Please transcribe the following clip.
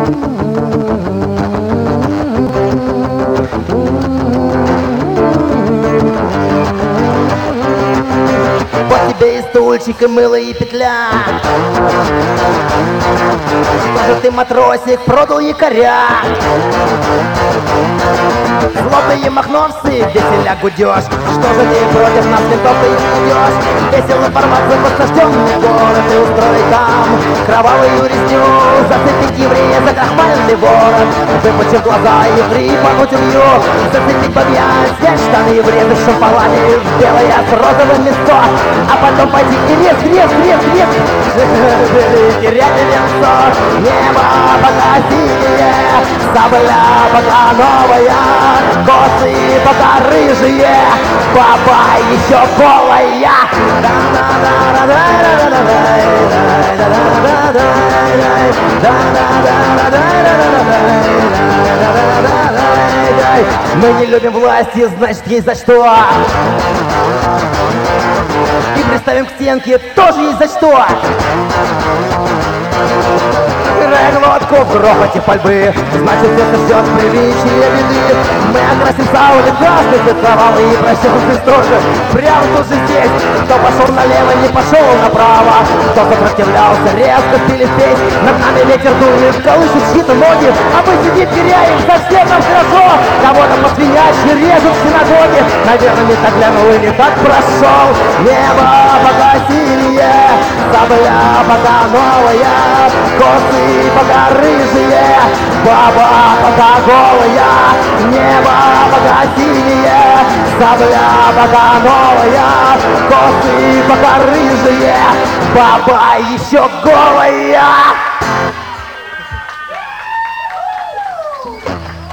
Вот тебе и стульчик, и мыло, и петля. Что же ты, матросик, продал якоря? Злобные махновцы, веселя гудёшь. Что же ты против нас, ментов-то, идёшь? Весело формацию посаждённый город и устроить там кровавую резню. Зацепить еврея за крахмальный ворот, выпучив глаза и припануть илью. Зацепить побьять, снять штаны и врезать шампалами в белое с розовым мясо. А потом пойти и рез, терять лицо. Небо пока синее, сабля пока новая, косы пока рыжие, баба еще голая. Мы не любим власти, значит есть за что. И приставим к стенке, тоже есть за что. Играя глотку в грохоте пальбы, значит это ждет приличие беды. Мы окрасим сауны красный цвет кровавый и прощемся строже. Прямо тут же здесь, кто пошел налево, не пошел направо, кто сопротивлялся, резко стили здесь. Над нами ветер дует, колышет чьи-то ноги, а мы сидим, теряем, совсем нам хорошо. Кого-то по-свинячьи режут в синагоге, наверное, не так глянул и не так прошел. Небо пока синее, сабля пока новая, косы пока рыжие, баба пока голая. Небо пока синее, сабля пока новая, косы пока рыжие, баба еще голая.